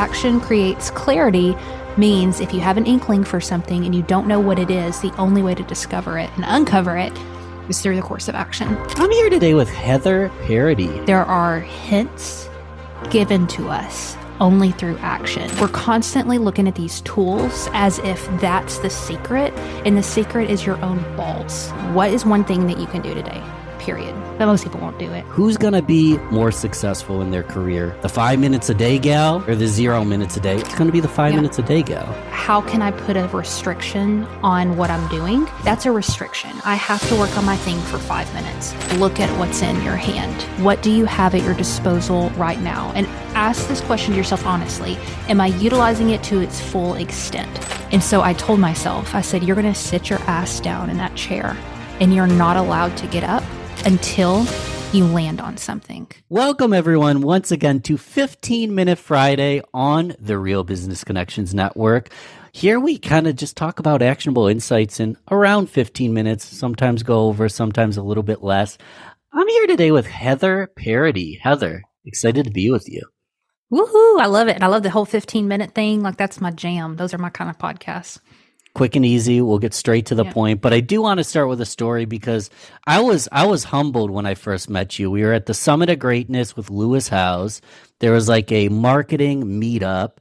action creates clarity means if you have an inkling for something and you don't know what it is, the only way to discover it and uncover it is through the course of action. I'm here today with Heather Parody. There are hints given to us only through action. We're constantly looking at these tools as if that's the secret, and the secret is your own balls. What is one thing that you can do today? Period. But most people won't do it. Who's going to be more successful in their career? The 5 minutes a day gal or the 0 minutes a day? It's going to be the 5 minutes a day gal. How can I put a restriction on what I'm doing? That's a restriction. I have to work on my thing for 5 minutes. Look at what's in your hand. What do you have at your disposal right now? And ask this question to yourself honestly. Am I utilizing it to its full extent? And so I told myself, I said, you're going to sit your ass down in that chair and you're not allowed to get up until you land on something. Welcome, everyone, once again to 15-Minute Friday on the Real Business Connections Network. Here we kind of just talk about actionable insights in around 15 minutes, sometimes go over, sometimes a little bit less. I'm here today with Heather Parody. Heather, excited to be with you. Woohoo! I love it. And I love the whole 15-minute thing. Like, that's my jam. Those are my kind of podcasts. Quick and easy. We'll get straight to the point. But I do want to start with a story because I was humbled when I first met you. We were at the Summit of Greatness with Lewis Howes. There was like a marketing meetup.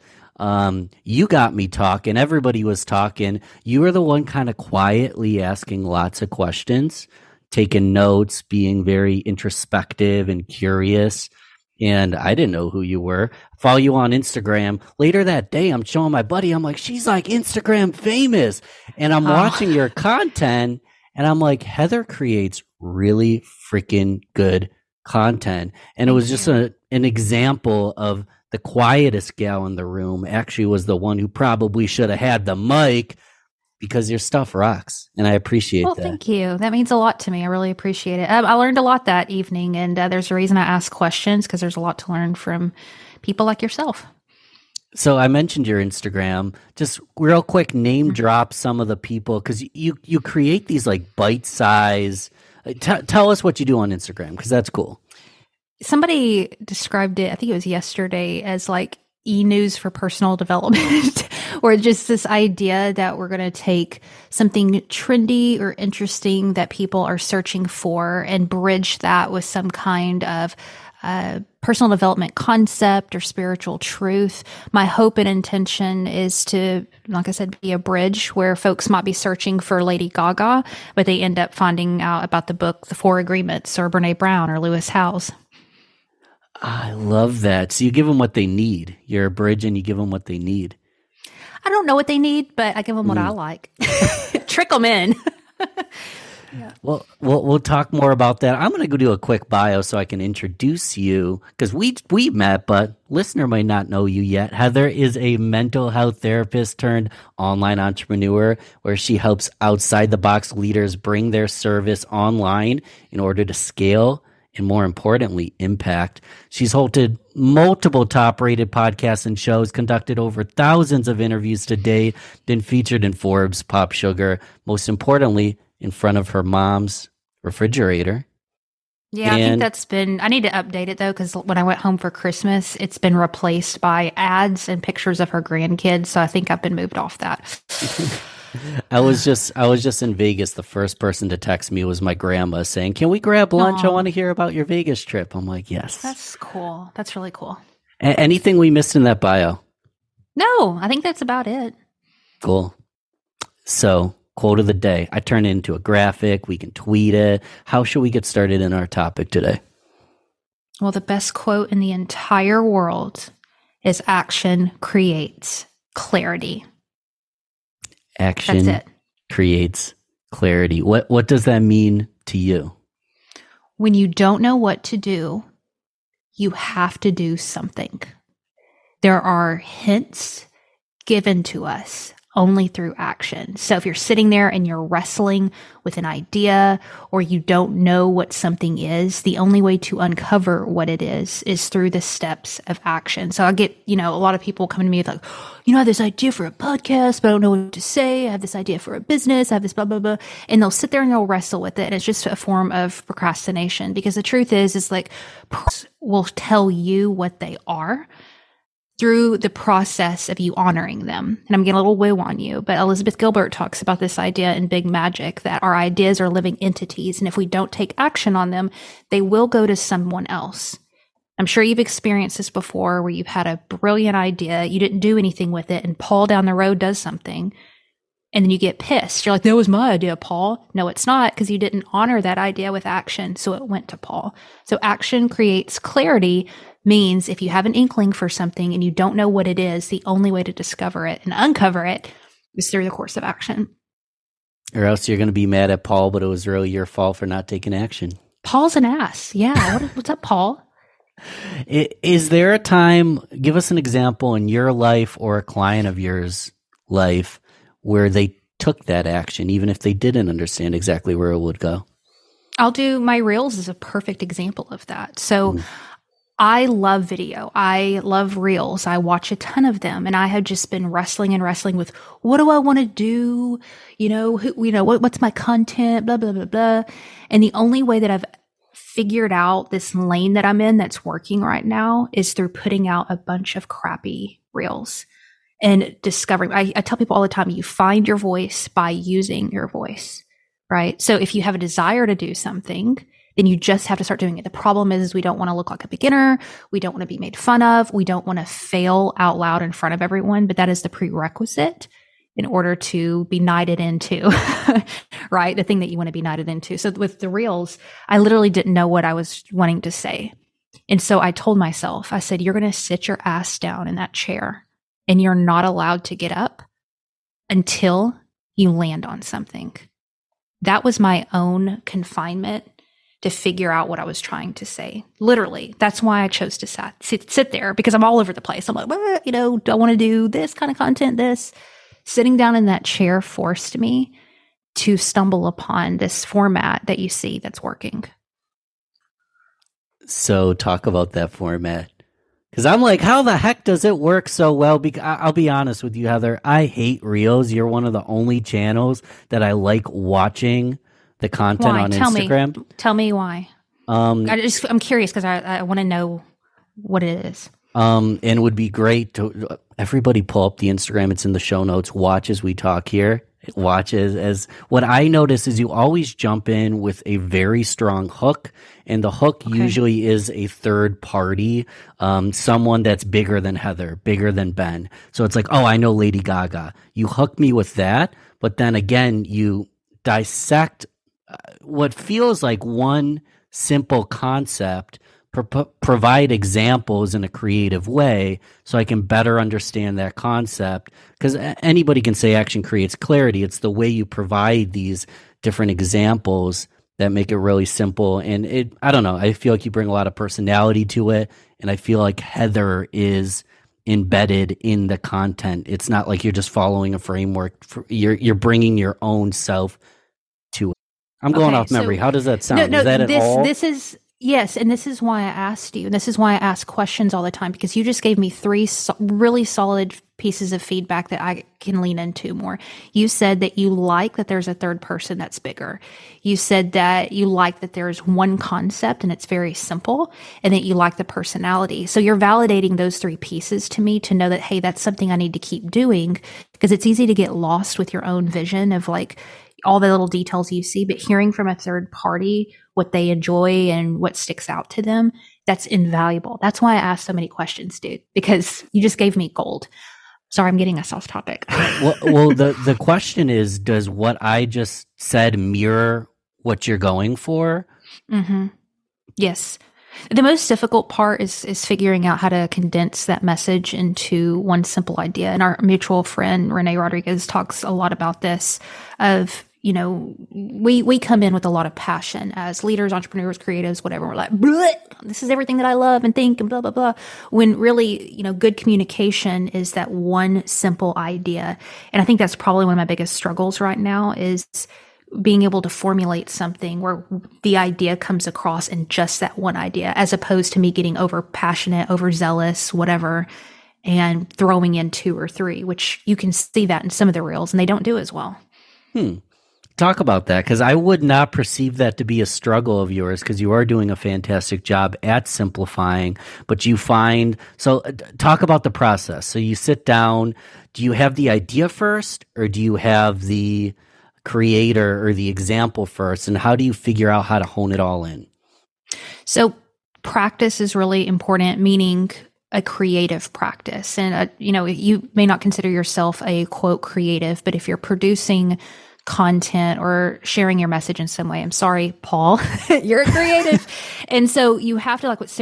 You got me talking. Everybody was talking. You were the one kind of quietly asking lots of questions, taking notes, being very introspective and curious. And I didn't know who you were. Follow you on Instagram. Later that day, I'm showing my buddy. I'm like, she's like Instagram famous. And I'm watching your content. And I'm like, Heather creates really freaking good content. And it was just an example of the quietest gal in the room actually was the one who probably should have had the mic, because your stuff rocks, and I appreciate that. Thank you. That means a lot to me. I really appreciate it. I learned a lot that evening, and there's a reason I ask questions, because there's a lot to learn from people like yourself. So I mentioned your Instagram. Just real quick, name drop some of the people, because you create these like bite size. Tell us what you do on Instagram, because that's cool. Somebody described it, I think it was yesterday, as like e-news for personal development, or just this idea that we're going to take something trendy or interesting that people are searching for and bridge that with some kind of personal development concept or spiritual truth. My hope and intention is to, like I said, be a bridge where folks might be searching for Lady Gaga, but they end up finding out about the book, The Four Agreements, or Brene Brown, or Lewis Howes. I love that. So you give them what they need. You're a bridge and you give them what they need. I don't know what they need, but I give them what I like. Trick them in. Well, we'll talk more about that. I'm going to go do a quick bio so I can introduce you, because we met, but listener might not know you yet. Heather is a mental health therapist turned online entrepreneur, where she helps outside the box leaders bring their service online in order to scale and, more importantly, impact. She's hosted multiple top-rated podcasts and shows, conducted over thousands of interviews to date, been featured in Forbes, Pop Sugar, most importantly, in front of her mom's refrigerator. Yeah, I think that's been, I need to update it though, because when I went home for Christmas, it's been replaced by ads and pictures of her grandkids. So I think I've been moved off that. I was just in Vegas. The first person to text me was my grandma saying, "Can we grab lunch? Aww. I want to hear about your Vegas trip." I'm like, yes. That's cool. That's really cool. Anything we missed in that bio? No, I think that's about it. Cool. So, quote of the day. I turn it into a graphic. We can tweet it. How should we get started in our topic today? Well, the best quote in the entire world is action creates clarity. Action creates clarity. What does that mean to you? When you don't know what to do, you have to do something. There are hints given to us only through action. So if you're sitting there and you're wrestling with an idea, or you don't know what something is, the only way to uncover what it is through the steps of action. So I get, a lot of people coming to me like, I have this idea for a podcast, but I don't know what to say. I have this idea for a business. I have this blah, blah, blah. And they'll sit there and they'll wrestle with it. And it's just a form of procrastination, because the truth is like, will tell you what they are through the process of you honoring them. And I'm getting a little woo on you, but Elizabeth Gilbert talks about this idea in Big Magic that our ideas are living entities. And if we don't take action on them, they will go to someone else. I'm sure you've experienced this before where you've had a brilliant idea, you didn't do anything with it, and Paul down the road does something. And then you get pissed. You're like, that was my idea, Paul. No, it's not, because you didn't honor that idea with action. So it went to Paul. So action creates clarity means if you have an inkling for something and you don't know what it is, the only way to discover it and uncover it is through the course of action. Or else you're going to be mad at Paul, but it was really your fault for not taking action. Paul's an ass. Yeah. What's up, Paul? Is there a time, give us an example in your life or a client of yours' life where they took that action, even if they didn't understand exactly where it would go? I'll do my reels as a perfect example of that. So I love video. I love reels. I watch a ton of them, and I have just been wrestling with what do I want to do? What's my content? Blah, blah, blah, blah. And the only way that I've figured out this lane that I'm in that's working right now is through putting out a bunch of crappy reels and discovering. I tell people all the time, you find your voice by using your voice, right? So if you have a desire to do something, then you just have to start doing it. The problem is we don't want to look like a beginner. We don't want to be made fun of. We don't want to fail out loud in front of everyone, but that is the prerequisite in order to be knighted into, right? The thing that you want to be knighted into. So with the reels, I literally didn't know what I was wanting to say. And so I told myself, I said, you're going to sit your ass down in that chair and you're not allowed to get up until you land on something. That was my own confinement to figure out what I was trying to say. Literally, that's why I chose to sit there, because I'm all over the place. I'm like, well, do I want to do this kind of content? This sitting down in that chair forced me to stumble upon this format that you see that's working. So talk about that format. Because I'm like, how the heck does it work so well? Because I'll be honest with you, Heather, I hate Reels. You're one of the only channels that I like watching the content on Instagram. Tell me why. I'm curious because I want to know what it is. And it would be great to everybody pull up the Instagram. It's in the show notes. Watch as we talk here. Watch as what I notice is you always jump in with a very strong hook, and the hook usually is a third party, someone that's bigger than Heather, bigger than Ben. So it's like, oh, I know Lady Gaga. You hook me with that, but then again, you dissect what feels like one simple concept, provide examples in a creative way so I can better understand that concept. Because anybody can say action creates clarity. It's the way you provide these different examples that make it really simple. And I don't know, I feel like you bring a lot of personality to it. And I feel like Heather is embedded in the content. It's not like you're just following a framework. You're bringing your own self to it. I'm going off memory. How does that sound? No, is that at all? This is yes, and this is why I asked you, and this is why I ask questions all the time, because you just gave me three really solid pieces of feedback that I can lean into more. You said that you like that there's a third person that's bigger. You said that you like that there's one concept and it's very simple, and that you like the personality. So you're validating those three pieces to me to know that, hey, that's something I need to keep doing, because it's easy to get lost with your own vision of like all the little details you see, but hearing from a third party what they enjoy and what sticks out to them, that's invaluable. That's why I asked so many questions, dude, because you just gave me gold. Sorry, I'm getting us off topic. well, the question is, does what I just said mirror what you're going for? Mm-hmm. Yes. The most difficult part is figuring out how to condense that message into one simple idea. And our mutual friend, Renee Rodriguez, talks a lot about this of, we come in with a lot of passion as leaders, entrepreneurs, creatives, whatever. We're like, this is everything that I love and think and blah, blah, blah. When really, good communication is that one simple idea. And I think that's probably one of my biggest struggles right now is being able to formulate something where the idea comes across in just that one idea, as opposed to me getting over passionate, overzealous, whatever, and throwing in two or three, which you can see that in some of the reels, and they don't do as well. Talk about that, because I would not perceive that to be a struggle of yours, because you are doing a fantastic job at simplifying. But you find, talk about the process. So you sit down, do you have the idea first, or do you have the creator or the example first? And how do you figure out how to hone it all in? So practice is really important, meaning a creative practice. And, you may not consider yourself a quote creative, but if you're producing content or sharing your message in some way, I'm sorry, Paul, you're a creative. And so you have to, like what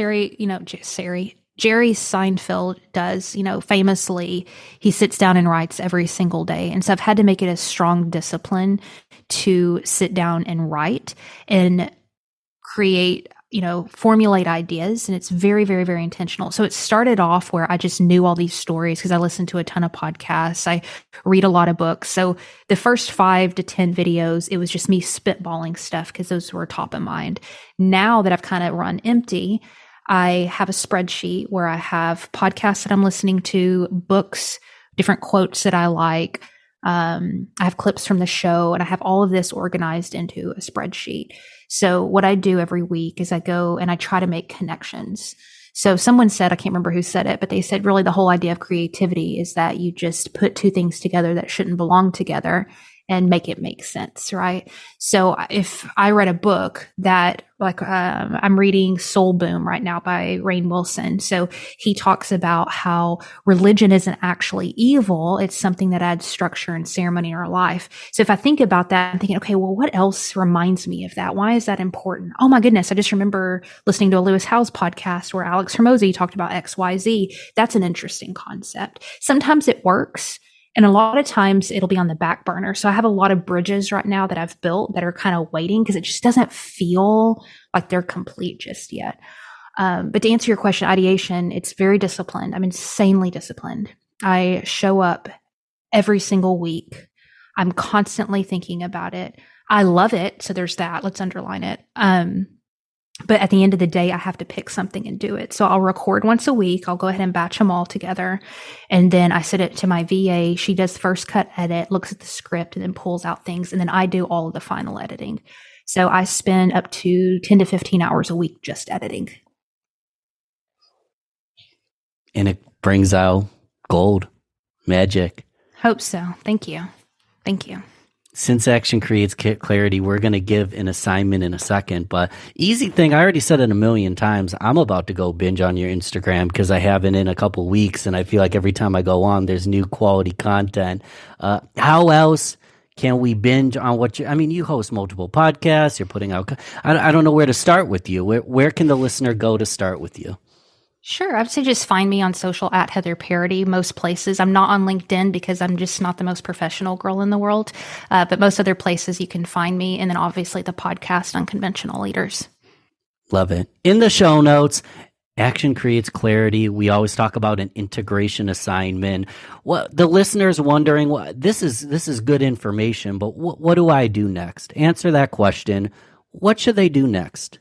Jerry Seinfeld does, famously, he sits down and writes every single day. And so I've had to make it a strong discipline to sit down and write and create, formulate ideas. And it's very, very, very intentional. So it started off where I just knew all these stories because I listened to a ton of podcasts. I read a lot of books. So the first 5 to 10 videos, it was just me spitballing stuff because those were top of mind. Now that I've kind of run empty, I have a spreadsheet where I have podcasts that I'm listening to, books, different quotes that I like. I have clips from the show, and I have all of this organized into a spreadsheet. So what I do every week is I go and I try to make connections. So someone said, I can't remember who said it, but they said really the whole idea of creativity is that you just put 2 things together that shouldn't belong together and make it make sense, right? So if I read a book that, I'm reading Soul Boom right now by Rainn Wilson. So he talks about how religion isn't actually evil. It's something that adds structure and ceremony in our life. So if I think about that, I'm thinking, okay, well, what else reminds me of that? Why is that important? Oh my goodness. I just remember listening to a Lewis Howes podcast where Alex Hormozi talked about XYZ. That's an interesting concept. Sometimes it works. And a lot of times it'll be on the back burner. So I have a lot of bridges right now that I've built that are kind of waiting because it just doesn't feel like they're complete just yet. But to answer your question, ideation, it's very disciplined. I'm insanely disciplined. I show up every single week. I'm constantly thinking about it. I love it. So there's that. Let's underline it. But at the end of the day, I have to pick something and do it. So I'll record once a week. I'll go ahead and batch them all together. And then I send it to my VA. She does first cut edit, looks at the script, and then pulls out things. And then I do all of the final editing. So I spend up to 10 to 15 hours a week just editing. And it brings out gold, magic. Hope so. Thank you. Thank you. Since action creates clarity, we're going to give an assignment in a second, but easy thing. I already said it a million times. I'm about to go binge on your Instagram because I haven't in a couple weeks. And I feel like every time I go on, there's new quality content. How else can we binge on what you host multiple podcasts. You're putting out, I don't know where to start with you. Where can the listener go to start with you? Sure. I would say just find me on social at Heather Parody, most places. I'm not on LinkedIn because I'm just not the most professional girl in the world. But most other places you can find me. And then obviously the podcast, Unconventional Leaders. Love it. In the show notes, action creates clarity. We always talk about an integration assignment. What the listener's wondering, this is good information, but what do I do next? Answer that question. What should they do next?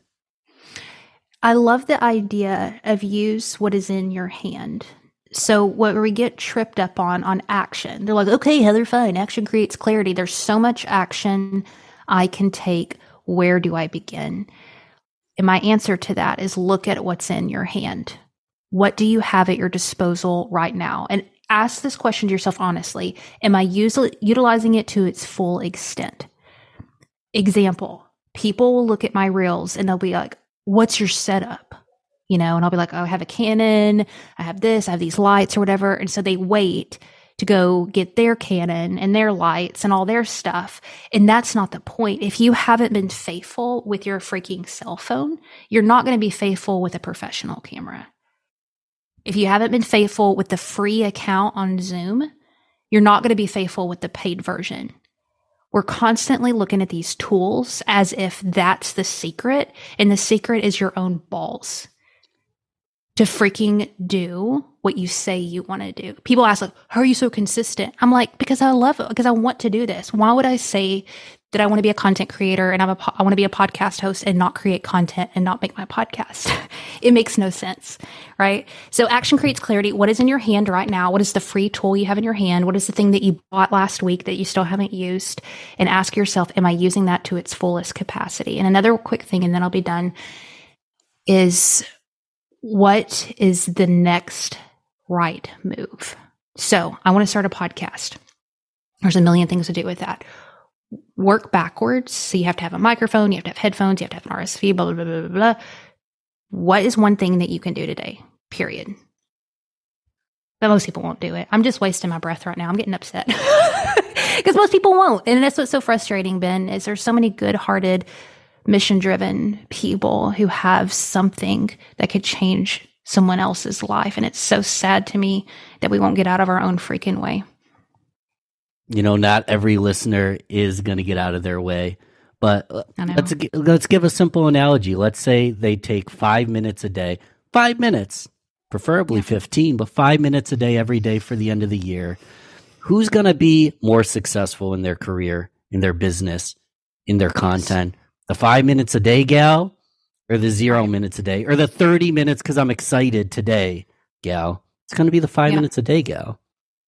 I love the idea of use what is in your hand. So what we get tripped up on action, they're like, okay, Heather, fine. Action creates clarity. There's so much action I can take. Where do I begin? And my answer to that is look at what's in your hand. What do you have at your disposal right now? And ask this question to yourself honestly. Am I utilizing it to its full extent? Example, people will look at my reels and they'll be like, what's your setup? And I'll be like, oh, I have a Canon, I have this, I have these lights or whatever. And so they wait to go get their Canon and their lights and all their stuff. And that's not the point. If you haven't been faithful with your freaking cell phone, you're not going to be faithful with a professional camera. If you haven't been faithful with the free account on Zoom, you're not going to be faithful with the paid version. We're constantly looking at these tools as if that's the secret, and the secret is your own balls to freaking do what you say you want to do. People ask, like, how are you so consistent? I'm like, because I love it, because I want to do this. Why would I say Did I want to be a content creator and I want to be a podcast host and not create content and not make my podcast? It makes no sense, right? So action creates clarity. What is in your hand right now? What is the free tool you have in your hand? What is the thing that you bought last week that you still haven't used? And ask yourself, am I using that to its fullest capacity? And another quick thing, and then I'll be done, is what is the next right move? So I want to start a podcast. There's a million things to do with that. Work backwards. So you have to have a microphone, you have to have headphones, you have to have an RSV, blah, blah, blah, blah, blah. What is one thing that you can do today? Period. But most people won't do it. I'm just wasting my breath right now. I'm getting upset because most people won't. And that's what's so frustrating, Ben, is there's so many good-hearted, mission-driven people who have something that could change someone else's life. And it's so sad to me that we won't get out of our own freaking way. You know, not every listener is going to get out of their way, but let's give a simple analogy. Let's say they take 5 minutes a day, 5 minutes, preferably 15, but 5 minutes a day every day for the end of the year. Who's going to be more successful in their career, in their business, in their content? The 5 minutes a day gal, or the 0 minutes a day, or the 30 minutes because I'm excited today gal? It's going to be the 5 minutes a day gal.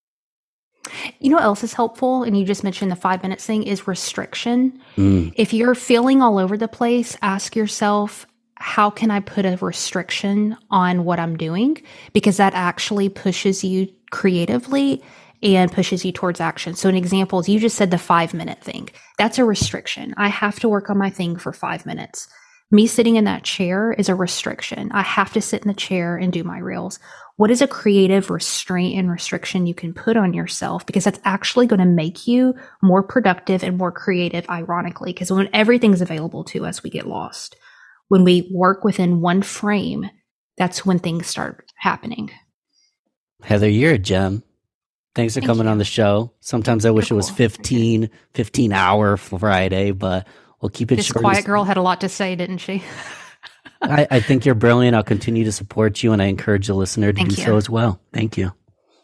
You know what else is helpful? And you just mentioned the 5 minutes thing is restriction. If you're feeling all over the place, ask yourself, how can I put a restriction on what I'm doing? Because that actually pushes you creatively and pushes you towards action. So an example is you just said the 5 minute thing. That's a restriction. I have to work on my thing for 5 minutes. Me sitting in that chair is a restriction. I have to sit in the chair and do my reels. What is a creative restraint and restriction you can put on yourself? Because that's actually going to make you more productive and more creative, ironically, because when everything's available to us, we get lost. When we work within one frame, that's when things start happening. Heather, you're a gem. Thanks for coming on the show. Sometimes I wish it was 15-hour Friday, but we'll keep it this short. This quiet girl had a lot to say, didn't she? I think you're brilliant. I'll continue to support you, and I encourage the listener to do so as well. Thank you.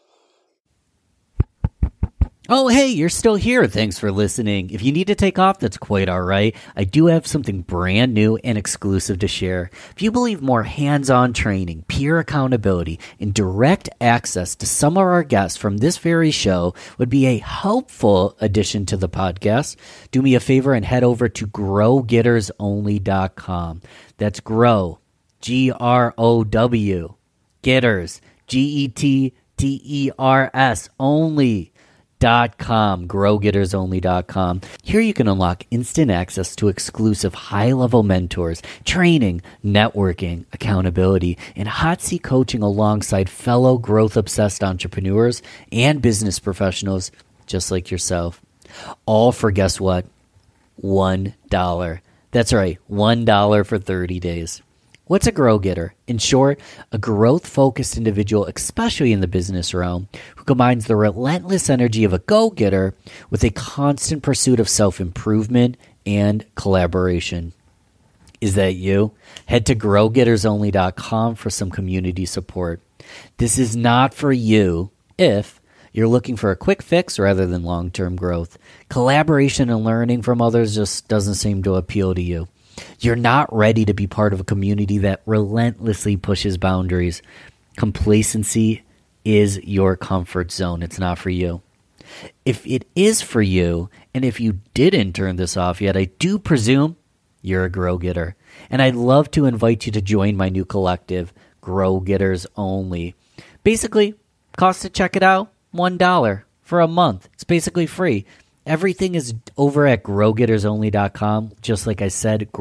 Oh, hey, you're still here. Thanks for listening. If you need to take off, that's quite all right. I do have something brand new and exclusive to share. If you believe more hands-on training, peer accountability, and direct access to some of our guests from this very show would be a helpful addition to the podcast, do me a favor and head over to growgettersonly.com. That's grow, G-R-O-W, getters, G-E-T-T-E-R-S, only. growgettersonly.com. Here you can unlock instant access to exclusive high-level mentors, training, networking, accountability, and hot seat coaching alongside fellow growth-obsessed entrepreneurs and business professionals just like yourself. All for, guess what? $1. That's right, $1 for 30 days. What's a grow getter? In short, a growth-focused individual, especially in the business realm, who combines the relentless energy of a go-getter with a constant pursuit of self-improvement and collaboration. Is that you? Head to growgettersonly.com for some community support. This is not for you if you're looking for a quick fix rather than long-term growth. Collaboration and learning from others just doesn't seem to appeal to you. You're not ready to be part of a community that relentlessly pushes boundaries. Complacency is your comfort zone. It's not for you. If it is for you, and if you didn't turn this off yet, I do presume you're a grow getter. And I'd love to invite you to join my new collective, Grow Getters Only. Basically, cost to check it out, $1 for a month. It's basically free. Everything is over at growgettersonly.com. Just like I said,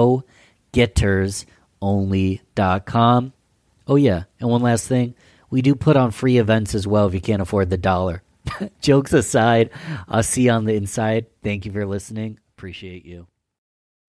growgettersonly.com. Oh, yeah. And one last thing. We do put on free events as well if you can't afford the dollar. Jokes aside, I'll see you on the inside. Thank you for listening. Appreciate you.